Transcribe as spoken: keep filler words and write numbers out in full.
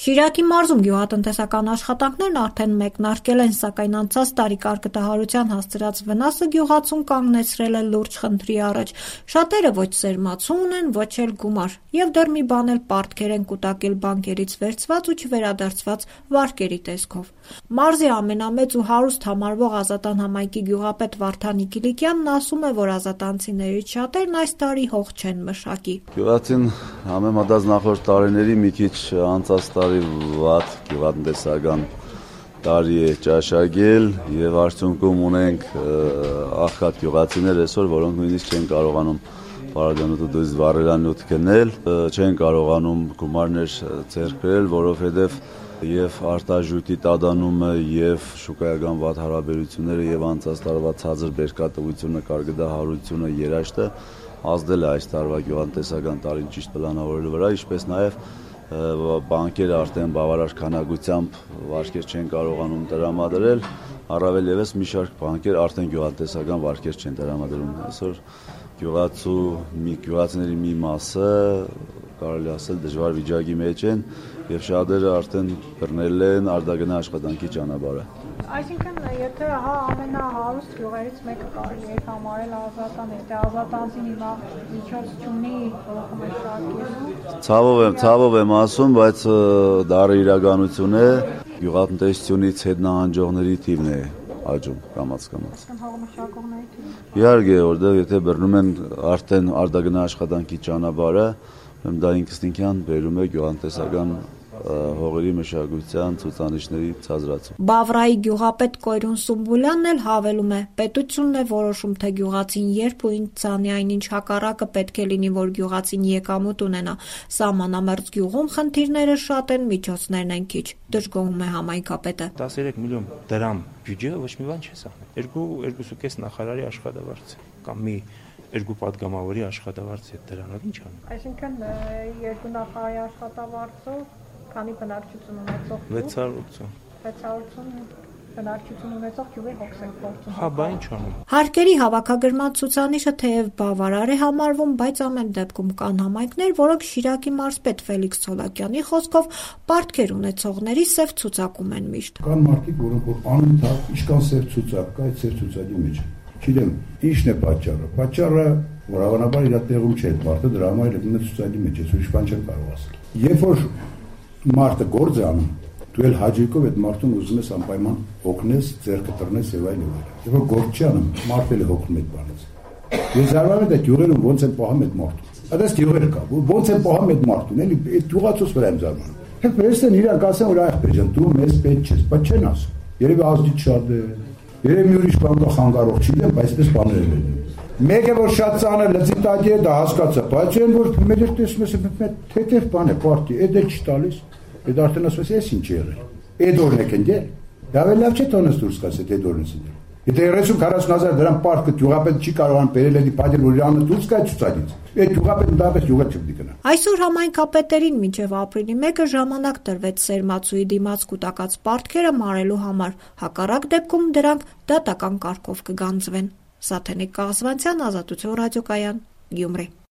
Շիրակի մարզում գյուղատնտեսական աշխատանքներն արդեն մեկնարկել են, սակայն անցած տարի կարկտահարության հասցրած վնասը գյուղացուն կանգնեցրել է լուրջ խնդրի առաջ։ Շատերը ոչ սերմացու ունեն, ոչ էլ գումար, եւ դեռ մի բան էլ պարտքեր են կուտակել բանկերից վերցված ու չվերադարձված վարկերի տեսքով։ Մարզի ամենամեծ ու հարուստ համարվող Ազատան համայնքի գյուղապետ Վարդան Կիլիկյանն ասում է, որ ազատանցիներից շատերն այս տարի հող չեն մշակի։ Գյուղացին համեմատած նախորդ տարիների մի քիչ անցած տարի վատ գյուղատնտեսական տարի է ճաշակել եւ արդյունքում ունենք աղքատ գյուղացիներ այսօր, որոնք նույնիսկ չեն կարողանում Պարագանուտը դույս վառելանյութ գնել, չեն կարողանում գումարներ ձեռք բերել, որովհետեւ եւ արտաժույթի տադանումը եւ շուկայական վատ հարաբերությունները եւ անցած տարվա ցածր բերքատվությունը, կարկտահարությունը, երաշտը ազդել է այս տարվա գյուղատնտեսական տարին ճիշտ պլանավորելու վրա, ինչպես նաեւ բանկերը արդեն բավարար քանակությամբ վարկեր չեն կարողանում տրամադրել, առավել եւս մի շարք բանկեր արդեն գյուղատնտեսական վարկեր չեն տրամադրում։ Այսօր գյուղացու մի գյուղացիների մի մասը կարելի ասել դժվար վիճակի մեջ են եւ շատերը արդեն բռնել են արտագնա աշխատանքի ճանապարհը։ Այսինքն, եթե հա ամենահարուստ գյուղերից մեկը կարելի է համարել Ազատանը, եթե Ազատանցին հիմա միջոց չունի մշակելու։ Ցավով եմ, ցավով եմ ասում, բայց դառը իրականություն է, գյուղատնտեսությունից հետ նահանջողների թիվն է աճում կամաց-կամաց։ Հողմշակողների թիվը։ Իհարկե, որտեղ եթե բռնում են արդեն արտագնա աշխատանքի ճանապարհը, դա ինքնին բերում է գյուղատնտեսական հողերի մշակության ցուցանիշների ցածրացում։ Բավրայի գյուղապետ Կոյրուն Սումբուլյանն էլ հավելում է. պետությունն է որոշում, թե գյուղացին երբ ու ինչ ցանի, այնինչ հակառակը պետք է լինի, որ գյուղացին եկամուտ ունենա։ Սահմանամերձ գյուղում խնդիրները շատ են, միջոցներն են քիչ, դժգոհում է համայնքապետը։ տասներեք միլիոն դրամ բյուջեը ոչ մի բան չի սահմանում։ Երկու երկուսուկես նախարարի աշխատավարձ կամ մի երկու պատգամավորի աշխատավարձ է դրանով ինչ անում։ Այսինքն երկու նախարարի աշխատավարձով քանի բնակչություն ունեցող վեց հարյուր ութսուն վեց հարյուր ութսուն բնակչություն ունեցող գյուղի հոգս են փորձում։ Հա, բա ինչ անում։ Հարկերի հավաքագրման ցուցանիշը թեև բավարար է համարվում, բայց ամեն դեպքում կան համայնքներ, որոնք Շիրակի մարզպետ Ֆելիքս Ցոլակյանի խոսքով պարտքեր ունեցողների սև ցուցակում են միշտ։ Կան մարդիկ, որոնք որ անընդհատ ինչքան սև ցուցակ կա, այդ սև ցուցակի մեջ։ Չգիտեմ, ինչն է պատճառը։ Պատճառը, որ հավանաբար իր տեղում չէ, մարդը դրա համար լգնում է ցուցակի մեջ, ես ուրիշ բան չեմ կարող ասել։ Երբ որ մարդը գործ է անում, դու էլ հաջիկով այդ մարդուն ուզում ես անպայման օգնես, ձեռքը տրնես եւ այլն։ Երբ որ գործ չի անում, մարդը էլ հոգնում այդ բանից։ Ես զարմանում եմ այդ յուղերում ոնց են պահում այդ մարդուն։ Այդպես յուղեր կա, ոնց են պահում այդ մարդուն, էլի այդ յուղացուց վրա եմ զարմանում։ Հետ վերստեն իրանք ասեն, որ այ ախպեր ջան, դու մեզ պետք չես, բայց չեն ասում։ Երևի ազդի շատ է։ Երևի մի ուրիշ բան կա խանգարող չի դեմ, բայց այդպես բաներ են լինում։ Մեկը որ շատ ծանր լծի տակի է, դա հասկացա, բայց այն որ մեր դեր տեսնում ես թեթև բան է, պարտի, այդ էլ չի տալիս։ Այդ արդեն ասես ես ինչ եղել։ Այդ օրն եք ընդել։ Դա վել լավ չէ տոնես դուրս կաս այդ օրնից ընդել։ Եթե երեսուն քառասուն հազար դրամ պարտքը գյուղապետ չի կարողան բերել այդ պատիվ որ իրանը դուրս կա ցուցակից։ Այդ գյուղապետը դարձ յուղը չպետք գնա։ Այսօր համայնքապետերին մինչև ապրիլի մեկը ժամանակ տրվեց սերմացուի դիմաց կուտակած պարտքերը մարելու համար։ Հակառակ դեպքում դրանք դատական կարգով կգանձվեն։ Սաթենիկ Կաղզվանցյան, Ազատություն ռադիոկայան, Գյումրի։